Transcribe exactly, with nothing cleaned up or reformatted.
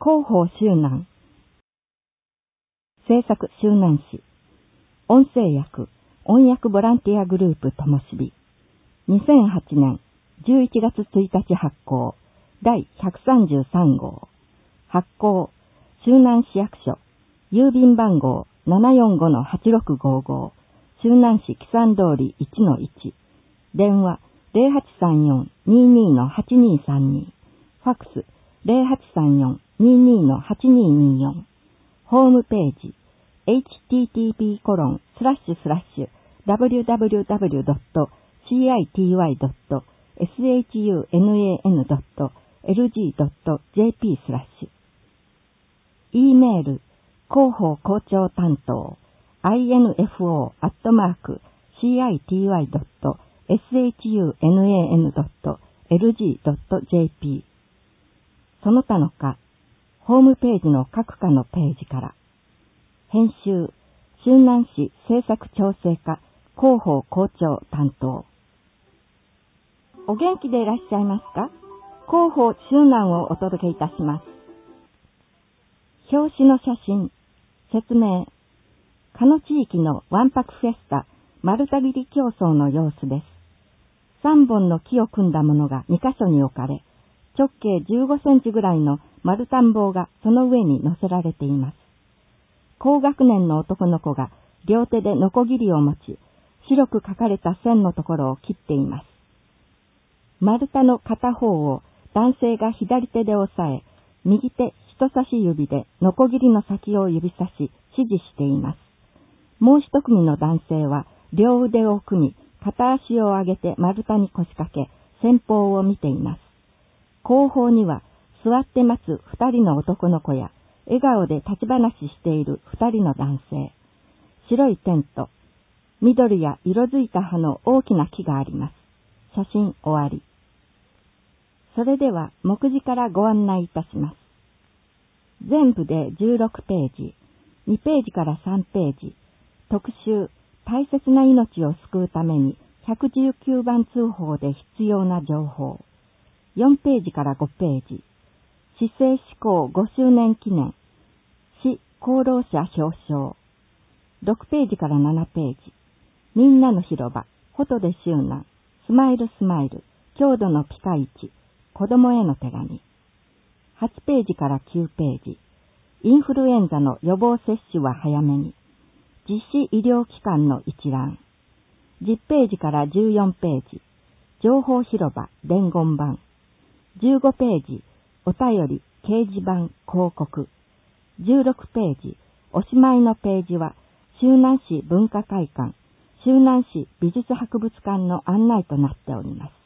広報周南制作周南市音声訳音訳ボランティアグループともしびにせんはちねんじゅういちがつついたち発行だいひゃくさんじゅうさんごう発行周南市役所郵便番号 ななよんごのはちろくごーごー 周南市木山通り いちのいち 電話 ゼロはちさんよん にーにーのはちにーさんに ファックス ゼロはちさんよん にーにーのはちにーにーよん ホームページ エイチティーティーピーコロンスラッシュスラッシュダブリューダブリューダブリュードットシーアイティーワイドットエスエイチユーエヌエーエヌドットエルジードットジェーピー スラッシュ E メール広報校長担当 アイエヌエフオー アットマーク シーアイティーワイドットエスエイチユーエヌエーエヌドットエルジードットジェーピー その他の課ホームページの各課のページから編集周南市制作調整課広報校長担当。お元気でいらっしゃいますか？広報周南をお届けいたします。表紙の写真、説明、かの地域のわんぱくフェスタ、丸太切り競争の様子です。さんぼんの木を組んだものがにかしょに置かれ、直径じゅうごセンチぐらいの丸太ん棒がその上に乗せられています。高学年の男の子が両手でノコギリを持ち、白く書かれた線のところを切っています。丸太の片方を男性が左手で押さえ、右手人差し指でノコギリの先を指さし指示しています。もう一組の男性は両腕を組み、片足を上げて丸太に腰掛け、前方を見ています。後方には座って待つ二人の男の子や、笑顔で立ち話している二人の男性。白いテント、緑や色づいた葉の大きな木があります。写真終わり。それでは目次からご案内いたします。全部でじゅうろくページ、にページからさんページ、特集、大切な命を救うためにひゃくじゅうきゅうばん通報で必要な情報、よんページからごページ、市政施行ごしゅうねん記念、市功労者表彰、ろくページからななページ、みんなの広場、フォトで周南、スマイルスマイル、郷土のピカイチ、子供への手紙、はちページからきゅうページ、インフルエンザの予防接種は早めに、実施医療機関の一覧、じゅっページからじゅうよんページ、情報広場伝言板、じゅうごページ、お便り掲示板広告、じゅうろくページ、おしまいのページは、周南市文化会館、周南市美術博物館の案内となっております。